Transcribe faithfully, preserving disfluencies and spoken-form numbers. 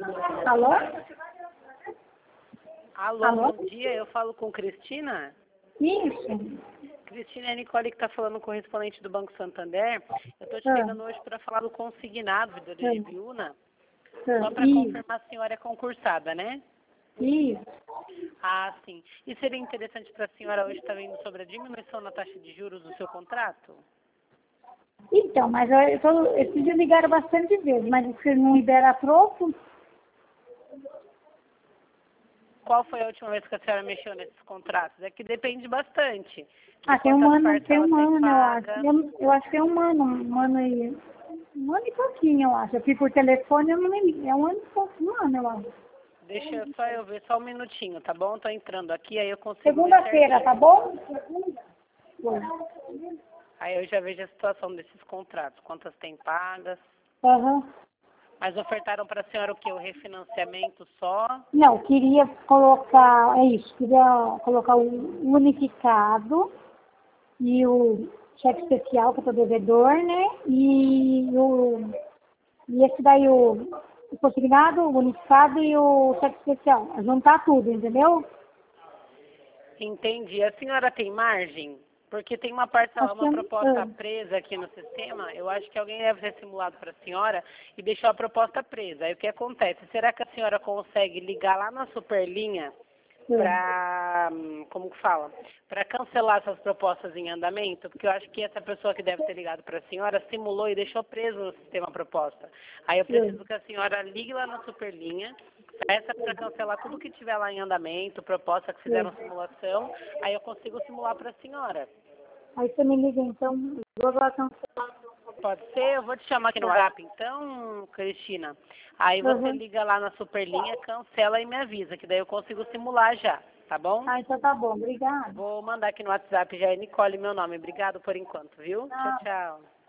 Alô? Alô, Alô? bom dia, eu falo com Cristina. Isso. Cristina, é a Nicole que está falando com o correspondente do Banco Santander. Eu estou te Ah. ligando hoje para falar do consignado do de Ah. Biúna, Ah, só para Isso. confirmar se a senhora é concursada, né? Isso. Ah, sim. E seria interessante para a senhora hoje estar vendo sobre a diminuição na taxa de juros do seu contrato? Então, mas eu, eu, tô, eu preciso ligar bastante vezes, mas você não libera troco? Qual foi a última vez que a senhora mexeu nesses contratos? É que depende bastante. De Ah, tem um quantas ano, tem parcelas um você ano, eu acho. paga. Eu, eu acho que é um ano, um ano e. Um ano e pouquinho, eu acho. Aqui por telefone eu não lembro. É um ano e pouquinho, um ano, eu acho. Deixa eu só eu ver só um minutinho, tá bom? Tô entrando aqui, aí eu consigo ver Segunda-feira, certinho. tá bom? Foi. Aí eu já vejo a situação desses contratos, quantas tem pagas. Aham. Mas ofertaram para a senhora o quê? O refinanciamento só? Não, queria colocar, é isso, queria colocar o unificado e o cheque especial para o devedor, né? E o e esse daí o, o consignado, o unificado e o cheque especial. Juntar tudo, entendeu? Entendi. A senhora tem margem? Porque tem uma parcela, Acho que uma é, proposta ah, presa aqui no sistema. Eu acho que alguém deve ter simulado para a senhora e deixou a proposta presa. Aí o que acontece? Será que a senhora consegue ligar lá na Superlinha para, como que fala, para cancelar essas propostas em andamento? Porque eu acho que essa pessoa que deve ter ligado para a senhora simulou e deixou preso no sistema a proposta. Aí eu preciso que a senhora ligue lá na Superlinha, peça para cancelar tudo que tiver lá em andamento, proposta que fizeram simulação, aí eu consigo simular para a senhora. aí você me liga então, vou lá cancelar. Pode ser? Eu vou te chamar aqui no WhatsApp, então, Cristina. Aí você Uhum. liga lá na Superlinha, cancela e me avisa, que daí eu consigo simular já, tá bom? Ah, então tá bom, obrigada. Vou mandar aqui no WhatsApp já é Nicole, meu nome. Obrigado por enquanto, viu? Tchau, Tchau. tchau.